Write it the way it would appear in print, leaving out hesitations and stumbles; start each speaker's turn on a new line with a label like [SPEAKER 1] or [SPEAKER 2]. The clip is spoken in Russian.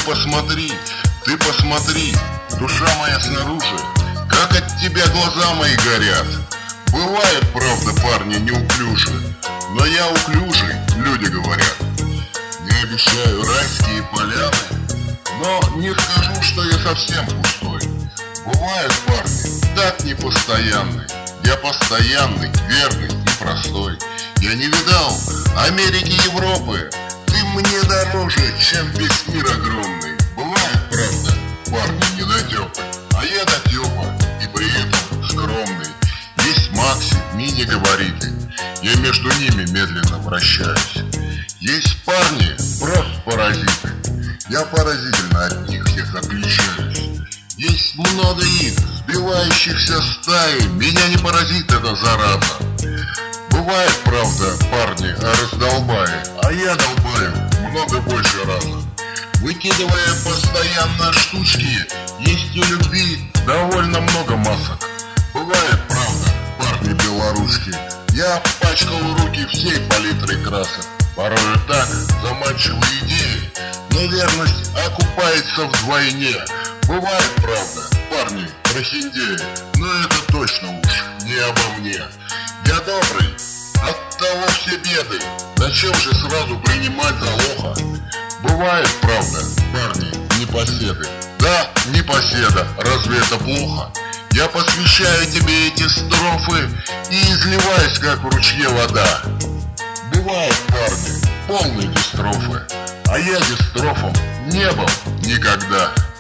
[SPEAKER 1] ты посмотри, душа моя снаружи, как от тебя глаза мои горят. Бывает, правда, парни неуклюжи, но я уклюжий, люди говорят. Не обещаю райские поляны, но не скажу, что я совсем пустой. Бывают парни так непостоянны, я постоянный, верный и простой. Я не видал Америки, Европы, ты мне дороже, чем весь мир огромный. Бывает, правда, парни недотёпы, а я дотёпа и при этом скромный. Есть макси, мини-габариты, я между ними медленно вращаюсь. Есть парни, просто паразиты, я поразительно от них всех отличаюсь. Есть много их, сбивающихся стаи, меня не поразит эта зараза. Бывает, правда, парни раздолбая, а я долбаю много больше раза. Выкидывая постоянно штучки, есть у любви довольно много масок. Бывает, правда, парни белоручки, я пачкал руки всей палитрой красок. Порой так заманчивые идеи, но верность окупается вдвойне. Бывает, правда, парни прохиндеи, но это точно уж не обо мне. Я добрый, оттого все беды, зачем же сразу принимать за лоха? Бывает, правда, парни непоседы, да, непоседа, разве это плохо? Я посвящаю тебе эти строфы и изливаюсь, как в ручье вода. Бывают, парни, полные дистрофы, а я дистрофом не был никогда.